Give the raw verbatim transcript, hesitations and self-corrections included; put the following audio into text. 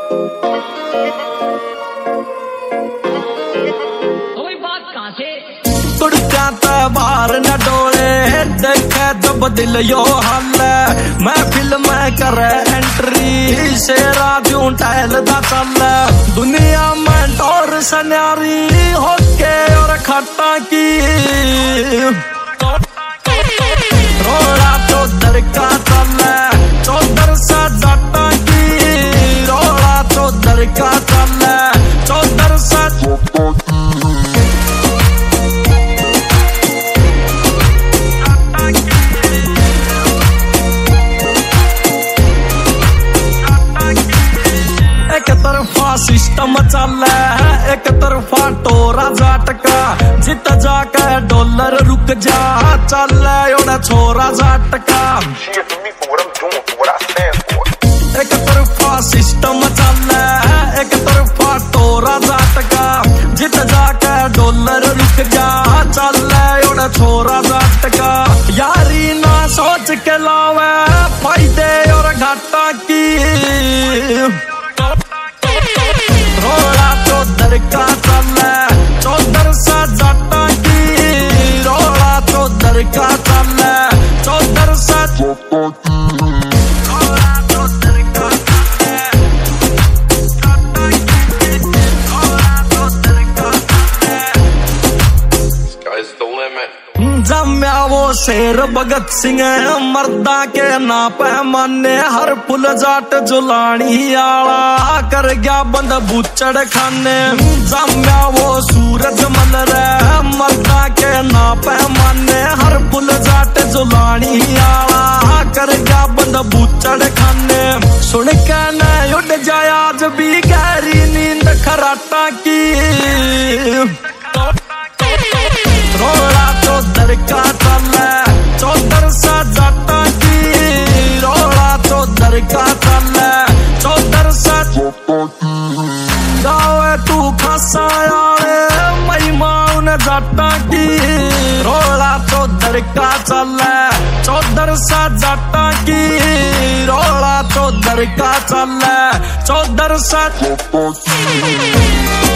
बाहर न डोले देखे जब दिल यो हल महफिल में करे एंट्री शेरा क्यों टहल दा चल दुनिया में डोर सन्यारी होके और खट्टा की रोड़ा चौधर का चल चौधर सा जाटा की रोड़ा चौधर का चल चौधर सा सिस्टम चल एक तरफा टोरा जाटका जित जाके डॉलर रुक जा चल ओड़ा छोरा जाटका एक तरफा सिस्टम चल एक तरफा टोरा जाटका जित जाके डॉलर रुक जा चल ओड़ा छोरा जाटका यारी ना सोच के लावे फायदे और घाटा की रोड़ा चौधर का चल चौधर सा जाटा की रोड़ा चौधर का चल चौधर सा रोड़ा चौधर का जम्या वो शेर भगत सिंह मर्दा के ना पैमाने हर पुल जाट जुलानी आला कर गया बंद बुचड़ खाने जम्या वो सूरज मल रहे मर्दा के ना पैमाने हर पुल जाट जुलानी आला कर गया बंद बुचड़ खाने सुन के न उड़ जाए आज भी गहरी नींद खराटा की रोड़ा चौधर का चल चौधर सा जाटा की रोड़ा चौधर का चल चौधर सा गावे तू खासा मई माउन जाटा की रोड़ा चौधर का चल चौधर सा जाटा की रोड़ा चौधर का चल चौधर सा